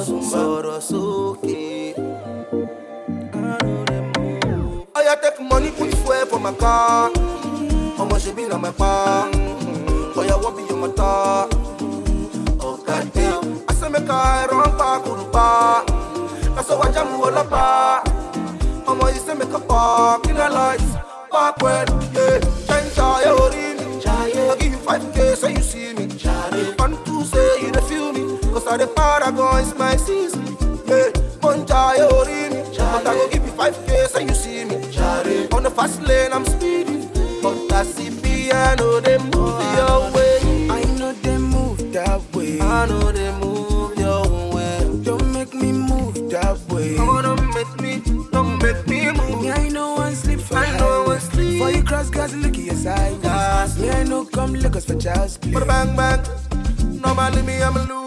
Sorosuke. I take money, put fuel for my car. How much you been on my car? Oh, yeah, what be your matter? Oh, God damn. I say, make I run back, Uruba. That's how I jam all up. How much you say, make a park in the lights? Backward, yeah. Change your ring. I give you 5K so you see me. Want to say you don't feel me. Cause I the paragon is my season. Yeah, Monja your ring. But I go give you 5K so you see me. On the fast lane I'm speeding. But I see piano, they move your way. I know they move that way. I know they move your way. Don't make me move that way. Oh, don't make me move. Me, I know one sleep for I know one sleep. For you cross guys, look at your side. Yes. Me, I know come look us for child's play. But bang bang. Normally me I'm a loser.